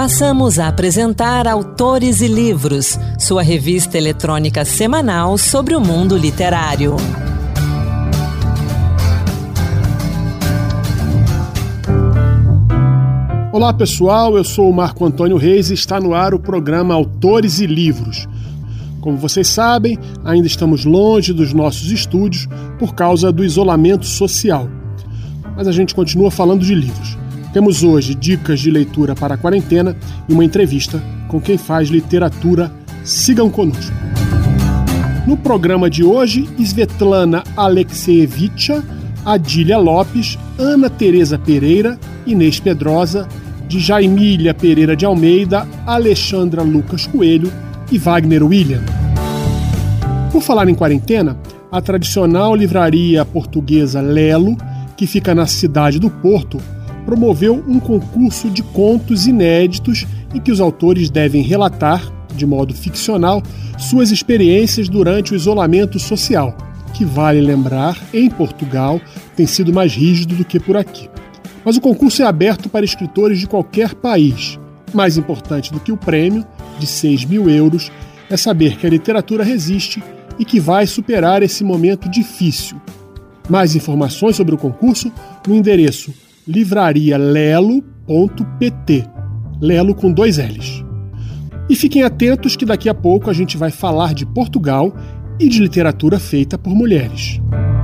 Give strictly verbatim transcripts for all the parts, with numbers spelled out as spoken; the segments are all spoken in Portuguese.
Passamos a apresentar Autores e Livros, sua revista eletrônica semanal sobre o mundo literário. Olá pessoal, eu sou o Marco Antônio Reis e está no ar o programa Autores e Livros. Como vocês sabem, ainda estamos longe dos nossos estúdios por causa do isolamento social. Mas a gente continua falando de livros. Temos hoje dicas de leitura para a quarentena e uma entrevista com quem faz literatura. Sigam conosco. No programa de hoje, Svetlana Alexievitcha, Adília Lopes, Ana Tereza Pereira, Inês Pedrosa, Djaimília Pereira de Almeida, Alexandra Lucas Coelho e Wagner William. Por falar em quarentena, a tradicional livraria portuguesa Lelo, que fica na cidade do Porto, promoveu um concurso de contos inéditos em que os autores devem relatar, de modo ficcional, suas experiências durante o isolamento social, que, vale lembrar, em Portugal, tem sido mais rígido do que por aqui. Mas o concurso é aberto para escritores de qualquer país. Mais importante do que o prêmio, de seis mil euros, é saber que a literatura resiste e que vai superar esse momento difícil. Mais informações sobre o concurso no endereço livraria lelo ponto pt, Lelo com dois L's. E fiquem atentos que daqui a pouco a gente vai falar de Portugal e de literatura feita por mulheres.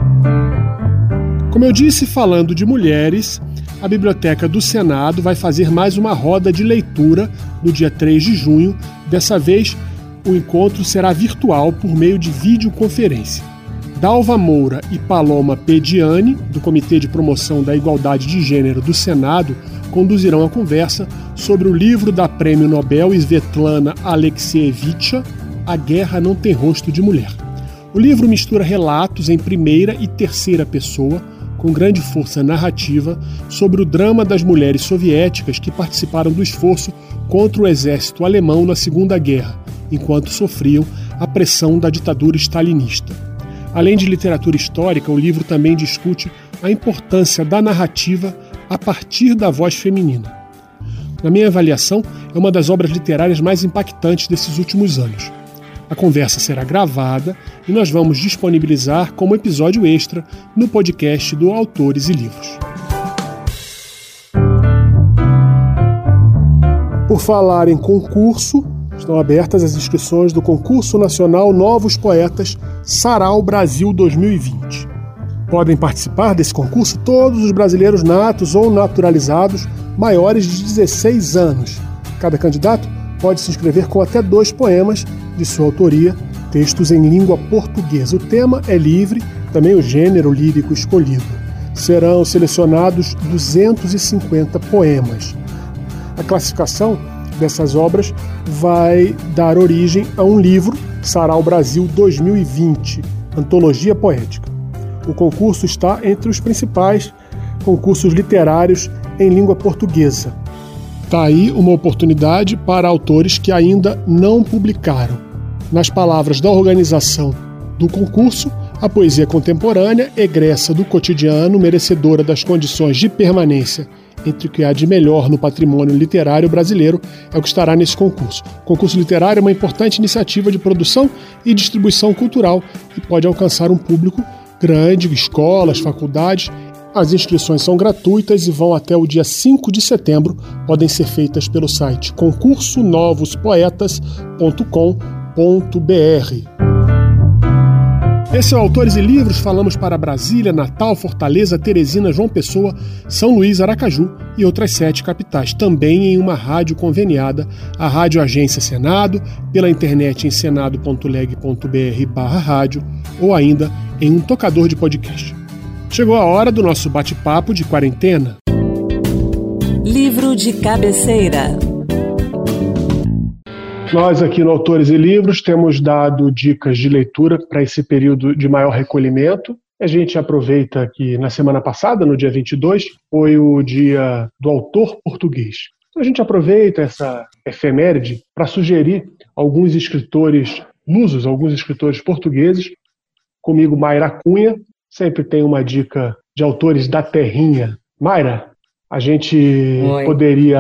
Como eu disse, falando de mulheres, a Biblioteca do Senado vai fazer mais uma roda de leitura no dia três de junho. Dessa vez, o encontro será virtual por meio de videoconferência. Dalva Moura e Paloma Pediani, do Comitê de Promoção da Igualdade de Gênero do Senado, conduzirão a conversa sobre o livro da Prêmio Nobel Svetlana Alexievitcha, A Guerra Não Tem Rosto de Mulher. O livro mistura relatos em primeira e terceira pessoa, com grande força narrativa, sobre o drama das mulheres soviéticas que participaram do esforço contra o exército alemão na Segunda Guerra, enquanto sofriam a pressão da ditadura stalinista. Além de literatura histórica, o livro também discute a importância da narrativa a partir da voz feminina. Na minha avaliação, é uma das obras literárias mais impactantes desses últimos anos. A conversa será gravada e nós vamos disponibilizar como episódio extra no podcast do Autores e Livros. Por falar em concurso, estão abertas as inscrições do Concurso Nacional Novos Poetas Sarau Brasil dois mil e vinte. Podem participar desse concurso todos os brasileiros natos ou naturalizados maiores de dezesseis anos. Cada candidato pode se inscrever com até dois poemas de sua autoria, textos em língua portuguesa. O tema é livre, também o gênero lírico escolhido. Serão selecionados duzentos e cinquenta poemas. A classificação dessas obras vai dar origem a um livro, Sarau Brasil dois mil e vinte, Antologia Poética. O concurso está entre os principais concursos literários em língua portuguesa. Está aí uma oportunidade para autores que ainda não publicaram. Nas palavras da organização do concurso, a poesia contemporânea, egressa do cotidiano, merecedora das condições de permanência entre o que há de melhor no patrimônio literário brasileiro, é o que estará nesse concurso. O concurso literário é uma importante iniciativa de produção e distribuição cultural e pode alcançar um público grande, escolas, faculdades. As inscrições são gratuitas e vão até o dia cinco de setembro. Podem ser feitas pelo site concurso novos poetas ponto com ponto b r. Esse é o Autores e Livros. Falamos para Brasília, Natal, Fortaleza, Teresina, João Pessoa, São Luís, Aracaju e outras sete capitais. Também em uma rádio conveniada, a Rádio Agência Senado, pela internet em senado ponto leg ponto b r barra rádio ou ainda em um tocador de podcast. Chegou a hora do nosso bate-papo de quarentena. Livro de cabeceira. Nós aqui no Autores e Livros temos dado dicas de leitura para esse período de maior recolhimento. A gente aproveita que na semana passada, no dia vinte e dois, foi o dia do autor português. Então a gente aproveita essa efeméride para sugerir alguns escritores lusos, alguns escritores portugueses. Comigo, Mayra Cunha, sempre tem uma dica de autores da terrinha. Mayra, a gente Oi. poderia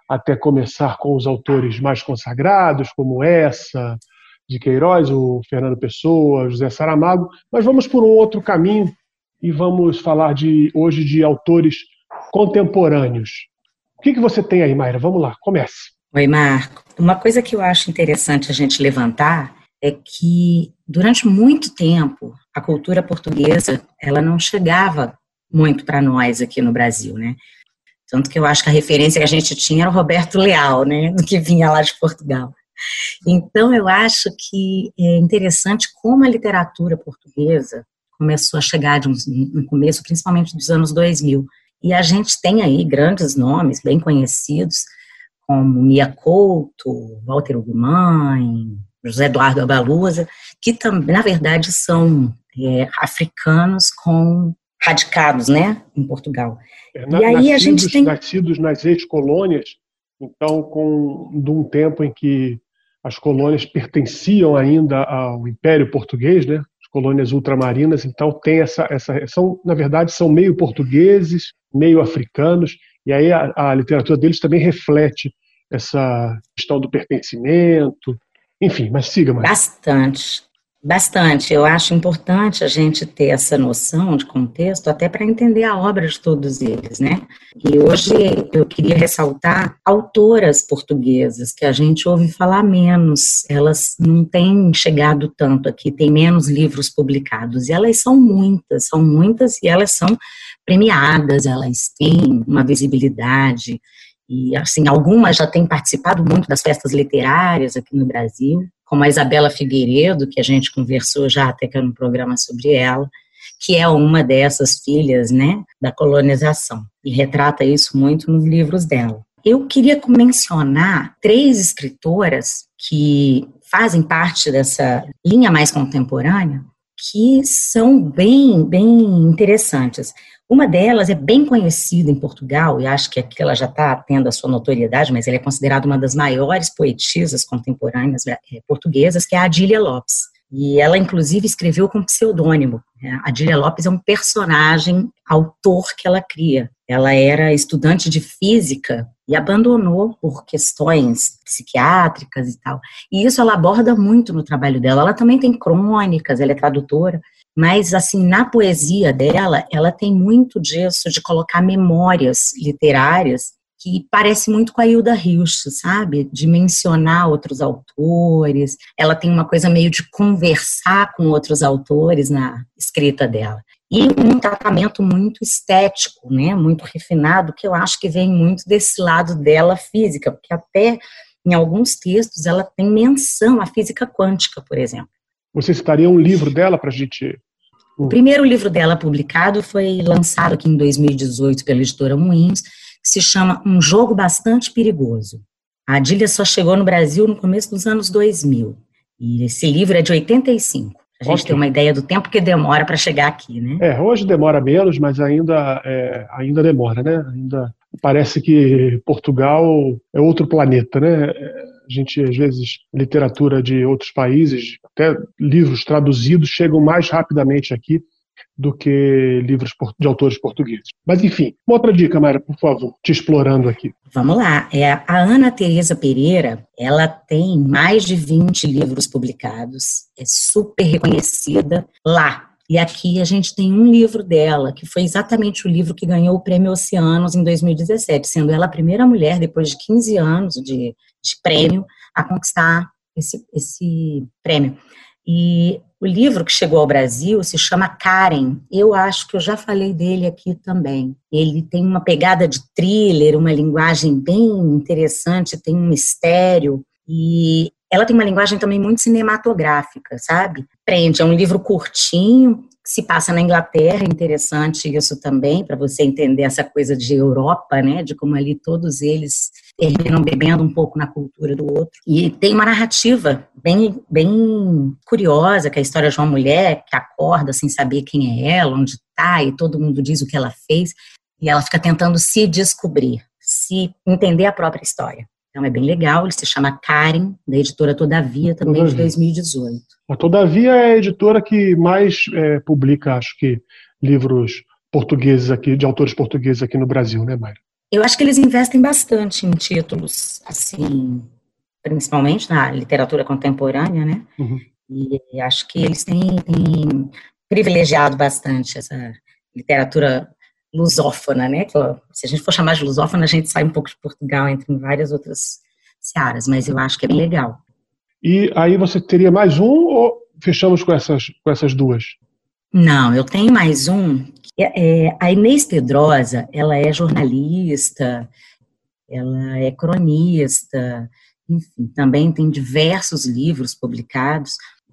até começar com os autores mais consagrados, como essa, de Queiroz, o Fernando Pessoa, José Saramago, mas vamos por um outro caminho e vamos falar de, hoje de autores contemporâneos. O que, que você tem aí, Mayra? Vamos lá, comece. Oi, Marco. Uma coisa que eu acho interessante a gente levantar é que, durante muito tempo, a cultura portuguesa ela não chegava muito para nós aqui no Brasil, né? Tanto que eu acho que a referência que a gente tinha era o Roberto Leal, né? Do que vinha lá de Portugal. Então, eu acho que é interessante como a literatura portuguesa começou a chegar de um, no começo, principalmente dos anos dois mil. E a gente tem aí grandes nomes, bem conhecidos, como Mia Couto, Walter Ugumãe, José Eduardo Abalusa, que também, na verdade, são é, africanos com radicados, né, em Portugal. É, na, e aí nascidos, a gente tem... nascidos nas ex-colônias, então, com, de um tempo em que as colônias pertenciam ainda ao Império Português, né? As colônias ultramarinas, então tem essa, essa são, na verdade, são meio portugueses, meio africanos, e aí a, a literatura deles também reflete essa questão do pertencimento, enfim, mas siga mais. Bastante, bastante. Eu acho importante a gente ter essa noção de contexto até para entender a obra de todos eles, né? E hoje eu queria ressaltar autoras portuguesas que a gente ouve falar menos, elas não têm chegado tanto aqui, tem menos livros publicados, e elas são muitas, são muitas e elas são premiadas, elas têm uma visibilidade, e assim, algumas já têm participado muito das festas literárias aqui no Brasil, como a Isabela Figueiredo, que a gente conversou já até que no programa sobre ela, que é uma dessas filhas, né, da colonização, e retrata isso muito nos livros dela. Eu queria mencionar três escritoras que fazem parte dessa linha mais contemporânea, que são bem, bem interessantes. Uma delas é bem conhecida em Portugal, e acho que aqui ela já está tendo a sua notoriedade, mas ela é considerada uma das maiores poetisas contemporâneas é, portuguesas, que é a Adília Lopes. E ela, inclusive, escreveu com pseudônimo. A Adília Lopes é um personagem, autor que ela cria. Ela era estudante de física e abandonou por questões psiquiátricas e tal. E isso ela aborda muito no trabalho dela. Ela também tem crônicas, ela é tradutora, mas, assim, na poesia dela, ela tem muito disso de colocar memórias literárias que parece muito com a Hilda Hilst, sabe? De mencionar outros autores. Ela tem uma coisa meio de conversar com outros autores na escrita dela. E um tratamento muito estético, né? Muito refinado, que eu acho que vem muito desse lado dela física, porque até em alguns textos ela tem menção à física quântica, por exemplo. Você citaria um livro dela para a gente... O primeiro livro dela publicado foi lançado aqui em dois mil e dezoito pela editora Moinhos, que se chama Um Jogo Bastante Perigoso. A Adília só chegou no Brasil no começo dos anos dois mil. E esse livro é de oitenta e cinco. A gente okay. tem uma ideia do tempo que demora para chegar aqui, né? É, hoje demora menos, mas ainda, é, ainda demora, né? Ainda parece que Portugal é outro planeta, né? A gente, às vezes, literatura de outros países, até livros traduzidos, chegam mais rapidamente aqui do que livros de autores portugueses. Mas, enfim, uma outra dica, Mayra, por favor, te explorando aqui. Vamos lá. É, a Ana Teresa Pereira, ela tem mais de vinte livros publicados, é super reconhecida lá. E aqui a gente tem um livro dela, que foi exatamente o livro que ganhou o Prêmio Oceanos em dois mil e dezessete, sendo ela a primeira mulher, depois de quinze anos de, de prêmio, a conquistar esse, esse prêmio. E o livro que chegou ao Brasil se chama Karen. Eu acho que eu já falei dele aqui também. Ele tem uma pegada de thriller, uma linguagem bem interessante, tem um mistério, e ela tem uma linguagem também muito cinematográfica, sabe? Prende, é um livro curtinho, que se passa na Inglaterra, é interessante isso também, para você entender essa coisa de Europa, né? De como ali todos eles terminam bebendo um pouco na cultura do outro. E tem uma narrativa bem, bem curiosa, que é a história de uma mulher que acorda sem saber quem é ela, onde está, e todo mundo diz o que ela fez, e ela fica tentando se descobrir, se entender a própria história. Então é bem legal, ele se chama Karen, da editora Todavia, também Todavia. De dois mil e dezoito. A Todavia é a editora que mais é, publica, acho que, livros portugueses aqui, de autores portugueses aqui no Brasil, né, Mayra? Eu acho que eles investem bastante em títulos, assim, principalmente na literatura contemporânea, né? Uhum. E acho que eles têm, têm privilegiado bastante essa literatura lusófona, né? Se a gente for chamar de lusófona, a gente sai um pouco de Portugal, entre várias outras searas, mas eu acho que é bem legal. E aí você teria mais um ou fechamos com essas, com essas duas? Não, eu tenho mais um. É, é, a Inês Pedrosa, ela é jornalista, ela é cronista, enfim, também tem diversos livros publicados.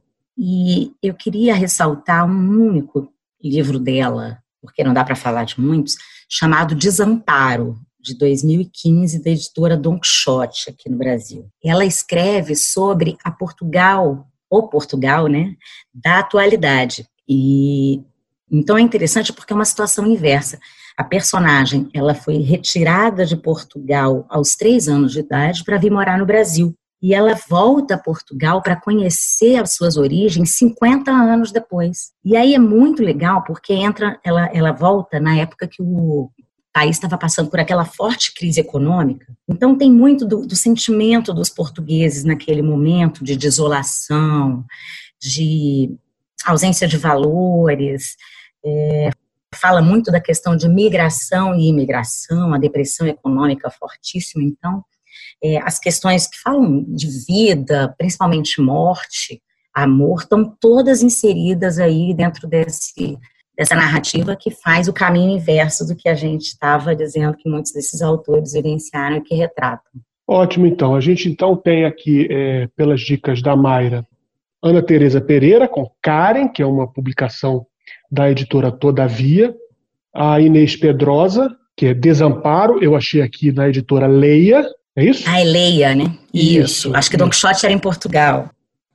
E eu queria ressaltar um único livro dela, porque não dá para falar de muitos, chamado Desamparo, de dois mil e quinze, da editora Don Quixote, aqui no Brasil. Ela escreve sobre a Portugal, o Portugal, né, da atualidade. E então é interessante porque é uma situação inversa. A personagem, ela foi retirada de Portugal aos três anos de idade para vir morar no Brasil. E ela volta a Portugal para conhecer as suas origens cinquenta anos depois. E aí é muito legal porque entra, ela, ela volta na época que o país estava passando por aquela forte crise econômica. Então tem muito do, do sentimento dos portugueses naquele momento de desolação, de ausência de valores, é, fala muito da questão de migração e imigração, a depressão econômica fortíssima. Então, é, as questões que falam de vida, principalmente morte, amor, estão todas inseridas aí dentro desse, dessa narrativa que faz o caminho inverso do que a gente estava dizendo que muitos desses autores vivenciaram e que retratam. Ótimo, então. A gente então tem aqui, é, pelas dicas da Mayra, Ana Teresa Pereira, com Karen, que é uma publicação da editora Todavia, a Inês Pedrosa, que é Desamparo, eu achei aqui na editora Leia, é isso? Ah, é Leia, né? Isso. Isso. Acho que Don Quixote era em Portugal.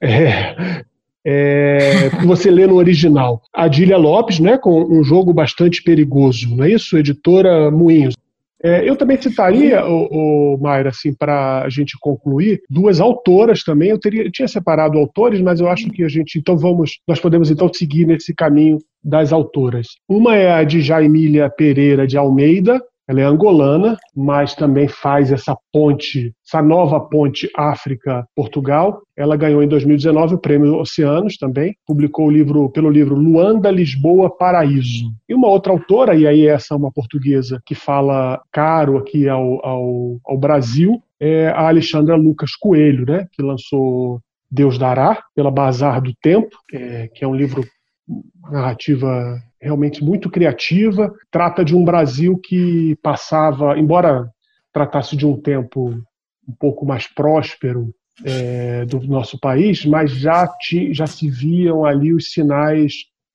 É, é, você lê no original. Adília Lopes, né, com Um Jogo Bastante Perigoso, não é isso? Editora Moinhos. É, eu também citaria, o, o Mayra, assim, para a gente concluir, duas autoras também. Eu, teria, eu tinha separado autores, mas eu acho que a gente, então vamos, nós podemos então seguir nesse caminho das autoras. Uma é a de Jaimília Pereira de Almeida. Ela é angolana, mas também faz essa ponte, essa nova ponte África-Portugal. Ela ganhou em dois mil e dezenove o Prêmio Oceanos também, publicou o livro, pelo livro Luanda, Lisboa, Paraíso. E uma outra autora, e aí essa é uma portuguesa que fala caro aqui ao, ao, ao Brasil, é a Alexandra Lucas Coelho, né, que lançou Deus Dará, pela Bazar do Tempo, é, que é um livro narrativa realmente muito criativa, trata de um Brasil que passava, embora tratasse de um tempo um pouco mais próspero é, do nosso país, mas já, ti, já se viam ali os sinais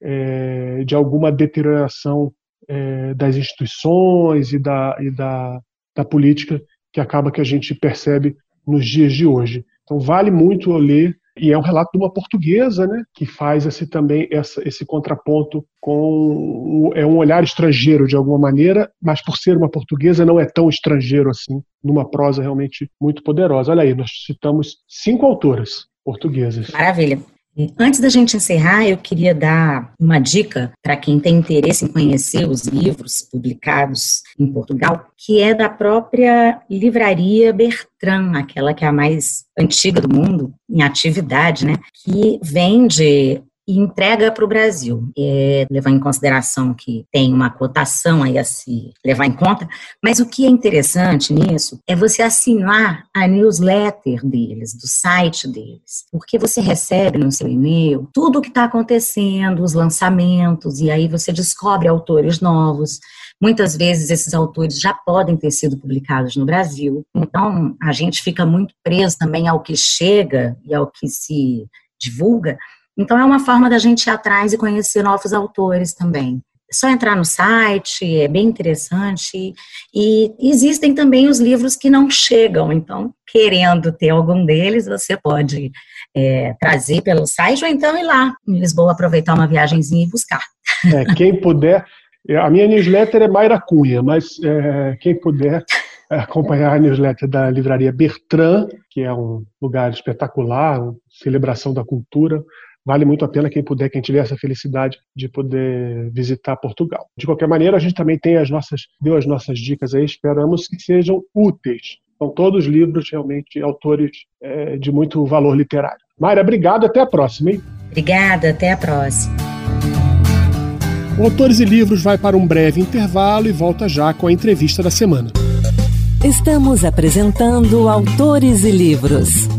é, de alguma deterioração é, das instituições e, da, e da, da política que acaba que a gente percebe nos dias de hoje. Então vale muito ler. E é um relato de uma portuguesa, né, que faz esse, também essa, esse contraponto com é um olhar estrangeiro de alguma maneira, mas por ser uma portuguesa não é tão estrangeiro assim, numa prosa realmente muito poderosa. Olha aí, nós citamos cinco autoras portuguesas. Maravilha. Antes da gente encerrar, eu queria dar uma dica para quem tem interesse em conhecer os livros publicados em Portugal, que é da própria Livraria Bertrand, aquela que é a mais antiga do mundo, em atividade, né? Que vende e entrega para o Brasil. É, levar em consideração que tem uma cotação aí a se levar em conta, mas o que é interessante nisso é você assinar a newsletter deles, do site deles, porque você recebe no seu e-mail tudo o que está acontecendo, os lançamentos, e aí você descobre autores novos. Muitas vezes esses autores já podem ter sido publicados no Brasil, então a gente fica muito preso também ao que chega e ao que se divulga. Então, é uma forma da gente ir atrás e conhecer novos autores também. É só entrar no site, é bem interessante. E existem também os livros que não chegam. Então, querendo ter algum deles, você pode é, trazer pelo site ou então ir lá em Lisboa, aproveitar uma viagenzinha e buscar. É, quem puder... A minha newsletter é Mayra Cunha, mas é, quem puder acompanhar a newsletter da Livraria Bertrand, que é um lugar espetacular, uma celebração da cultura, vale muito a pena quem puder, quem tiver essa felicidade de poder visitar Portugal. De qualquer maneira, a gente também tem as nossas, deu as nossas dicas aí, esperamos que sejam úteis. São todos livros realmente autores é, de muito valor literário. Mayra, obrigado, até a próxima, hein? Obrigada, até a próxima. O Autores e Livros vai para um breve intervalo e volta já com a entrevista da semana. Estamos apresentando Autores e Livros.